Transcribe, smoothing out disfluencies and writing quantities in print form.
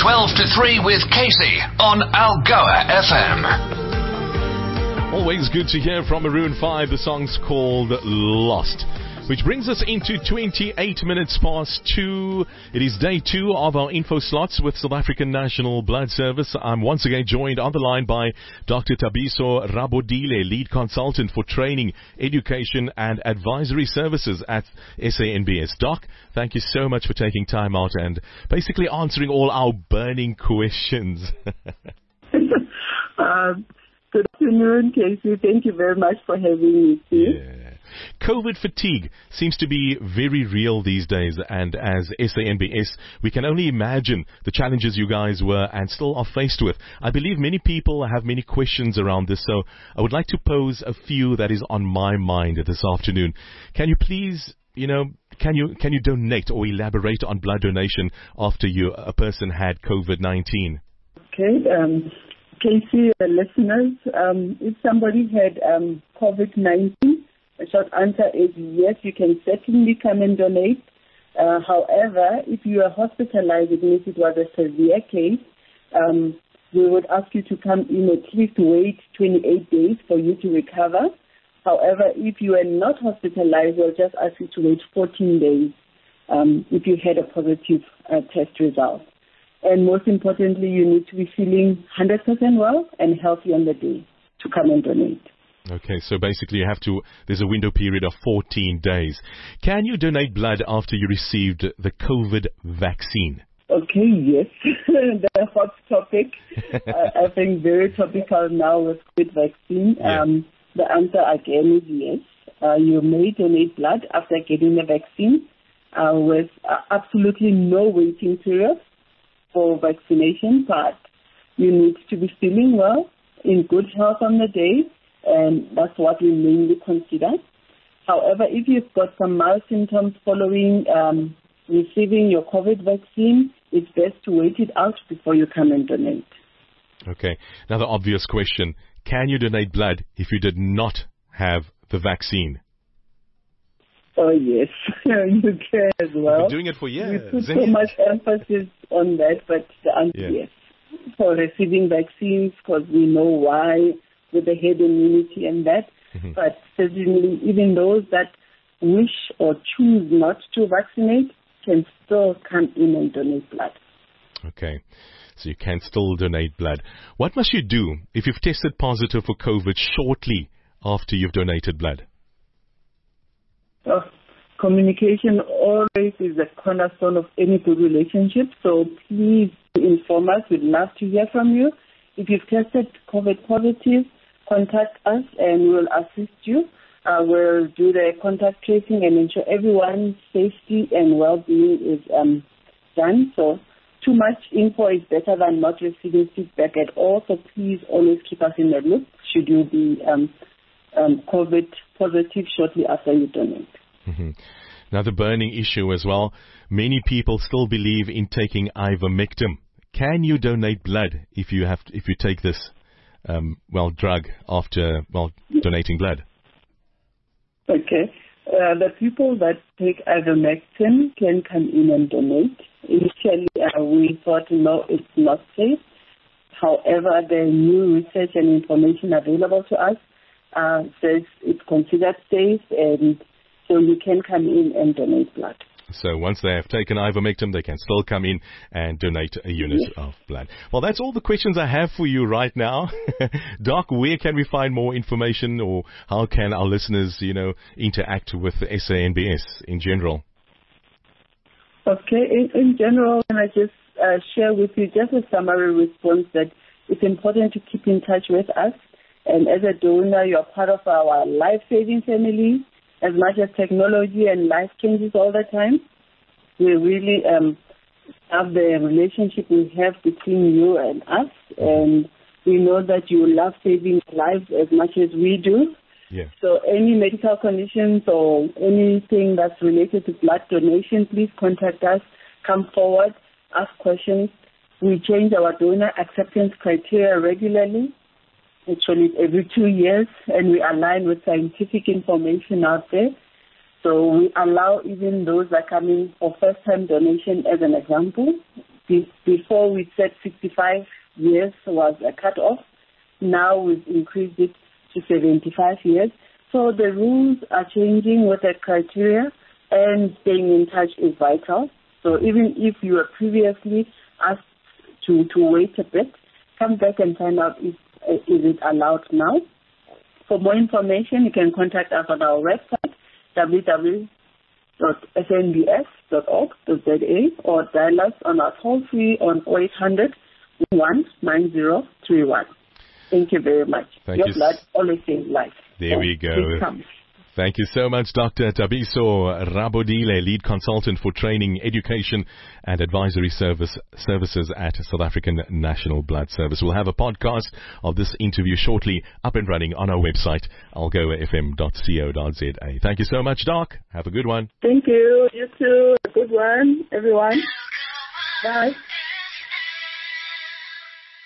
12 to 3 with Casey on Algoa FM. Always good to hear from Maroon 5. The song's called Lost, which brings us into 28 minutes past 2. It is day 2 of our info slots with South African National Blood Service. I'm once again joined on the line by Dr. Tabiso Rabodile, lead consultant for training, education and advisory services at SANBS. Doc, thank you so much for taking time out and basically answering all our burning questions. Good afternoon, Casey. Thank you very much for having me. Yeah. COVID fatigue seems to be very real these days, and as SANBS, we can only imagine the challenges you guys were and still are faced with. I believe many people have many questions around this, so I would like to pose a few that is on my mind this afternoon. Can you please, can you donate or elaborate on blood donation after a person had COVID-19? Okay, Casey, listeners, if somebody had COVID-19, the short answer is yes, you can certainly come and donate. However, if you are hospitalized, it means it was a severe case, we would ask you to come in at least wait 28 days for you to recover. However, if you are not hospitalized, we'll just ask you to wait 14 days if you had a positive test result. And most importantly, you need to be feeling 100% well and healthy on the day to come and donate. Okay, so basically there's a window period of 14 days. Can you donate blood after you received the COVID vaccine? Okay, yes. The hot topic, I think very topical now with COVID vaccine. Yeah. The answer again is yes. You may donate blood after getting the vaccine with absolutely no waiting period for vaccination, but you need to be feeling well, in good health on the day, and that's what we mainly consider. However, if you've got some mild symptoms following receiving your COVID vaccine, it's best to wait it out before you come and donate. Okay. Now the obvious question, can you donate blood if you did not have the vaccine? Oh, yes, you can as well. I've been doing it for years. We put so much emphasis on that, but the answer yes. For receiving vaccines, because we know why, with the herd immunity and that. Mm-hmm. But certainly, even those that wish or choose not to vaccinate can still come in and donate blood. Okay. So you can still donate blood. What must you do if you've tested positive for COVID shortly after you've donated blood? Communication always is a cornerstone of any good relationship, so please inform us. We'd love to hear from you. If you've tested COVID positive, contact us and we'll assist you. We'll do the contact tracing and ensure everyone's safety and well-being is done. So too much info is better than not receiving feedback at all, so please always keep us in the loop should you be COVID positive shortly after you donate. Mm-hmm. Now the burning issue as well, many people still believe in taking ivermectin. Can you donate blood if you take this drug after donating blood? Okay. The people that take ivermectin can come in and donate. Initially, we thought, no, it's not safe. However, the new research and information available to us says it's considered safe, and so you can come in and donate blood. So once they have taken ivermectin, they can still come in and donate a unit of blood. Well, that's all the questions I have for you right now. Doc, where can we find more information, or how can our listeners, interact with SANBS in general? Okay, in general, can I just share with you just a summary response that it's important to keep in touch with us. And as a donor, you're part of our life-saving family. As much as technology and life changes all the time, we really have the relationship we have between you and us, and we know that you love saving lives as much as we do. Yeah. So any medical conditions or anything that's related to blood donation, please contact us, come forward, ask questions. We change our donor acceptance criteria regularly. Actually, every 2 years, and we align with scientific information out there. So we allow even those that come in for first-time donation, as an example, Before we said 65 years was a cut-off. Now we've increased it to 75 years. So the rules are changing with the criteria, and staying in touch is vital. So even if you were previously asked to wait a bit, come back and find out if is it allowed now. For more information, you can contact us on our website, www.snbs.org.za, or dial us on our toll-free on 0800 19031. Thank you very much. Your blood always saves life. There we go. Thank you so much, Dr. Tabiso Rabodile, Lead Consultant for Training, Education and Advisory Services at South African National Blood Service. We'll have a podcast of this interview shortly up and running on our website, algoafm.co.za. Thank you so much, Doc. Have a good one. Thank you. You too. A good one, everyone. Bye.